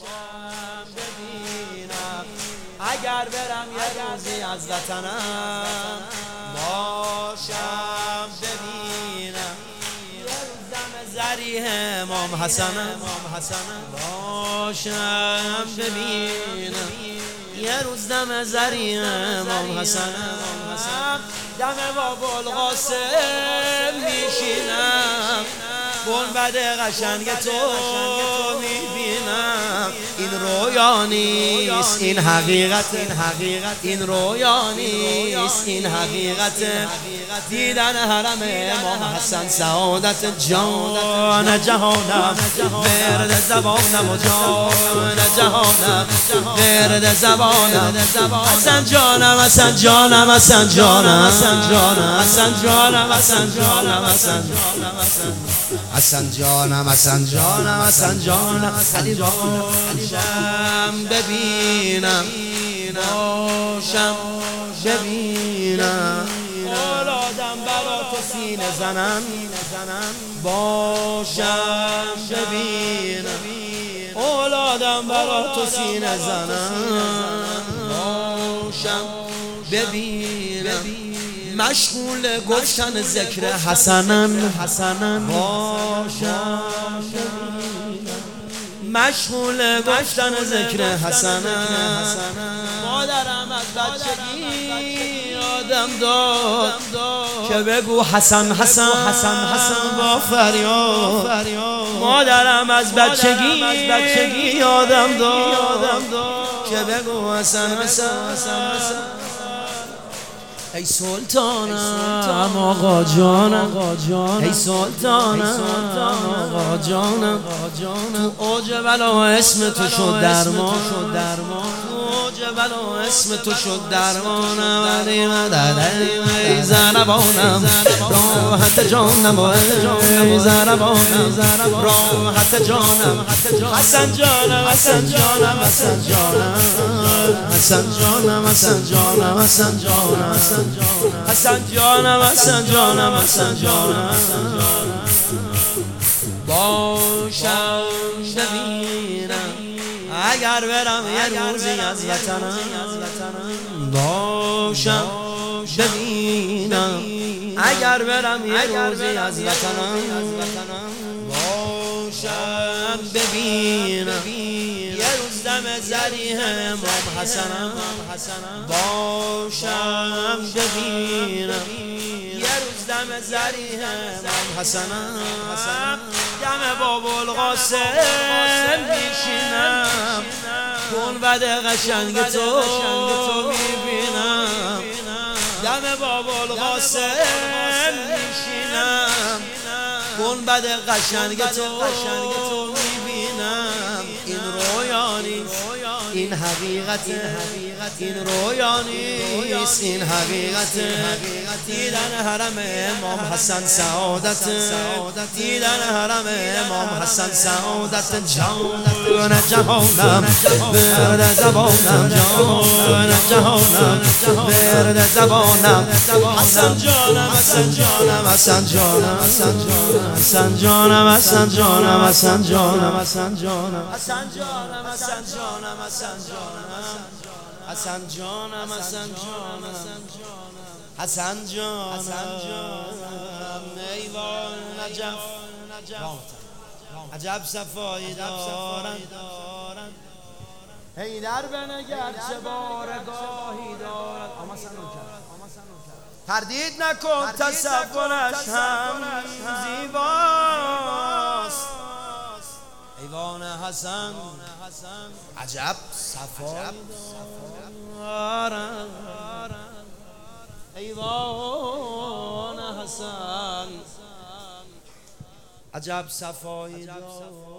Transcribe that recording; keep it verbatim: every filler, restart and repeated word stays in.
باشم ببینم، اگر برم یه روزی از وطنم باشم ببینم، یه روز دم ضریح امام حسنم باشم ببینم، یه روز دم ضریح امام حسنم، دم بابا القاسم میشینم، گنبد قشنگ تو میبینم. این رویا نیست این حقیقت، این حقیقت این رویا نیست این حقیقت، دیدن حرم امام حسن سعادت جان جهانم، ورد زبانم و جان جهانم، ورد زبانم حسن جانم، حسن جانم، حسن جانم، حسن جانم، حسن جانم، حسن جانم، حسن جانم، حسن جانم، حسن جانم، حسن جانم، علی باشم ببینم، باشم ببینم، اولادم برا تو سینه زنم، باشم ببینم، اولادم برا تو سینه زنم، باشم ببینم، مشغول گفتن ذکر حسنم، حسنم باشم، مشغول گفتن ذکر حسنم، مادرم از بچگی یادم داد که بگو حسن حسن حسن حسن با فریاد، مادرم از بچگی یادم داد که بگو حسن حسن حسن. ای سلطانم آقا جانم، ای سلطانم آقا جانم، تو اوج بلا اسم تو شد درمان، تو اوج بلا اسم تو شد درمانم، علی مدد ای زنبانم راحت جانم، ای زنبانم راحت جانم، حسن جانم، حسن جانم، حسن جانم، حسن جانم، حسن جانم، حسن جانم، حسن جانم، حسن جانم، حسن جانم، باشم ببینم، اگر برم یه روزی از وطنم باشم ببینم، اگر برم یه روزی از وطنم باشم ببینم، یه روز دم ضریح امام حسنم باشم ببینم، یه روز دم ضریح امام حسنم، دم بابا القاسم میشینم، گنبد قشنگ تو میبینم، دم بابا القاسم میشینم، گنبد قشنگ تو میبینم. این رویا نیست این حقیقت، این رویا نیست این حقیقت، دیدن حرم امام حسن سعادت، دیدن حرم امام حسن سعادت جان جهانم، ورد زبانم جان جهانم، ورد زبانم حسن جانم، حسن جانم، حسن جانم، حسن جانم، حسن جانم، حسن جانم، حسن جانم، حسن جانم، حسن جانم، حسن جانم، حسن جانم، حسن جانم، حسن جانم، حسن جانم، ایوان نجف عجب صفایی دارن، حیدر بنگر چه بارگاهی دارد، تردید نکن تصورش هم زیباست، ایوان حسن عجب صفایی دارد، ایوان حسن عجب صفایی دارد.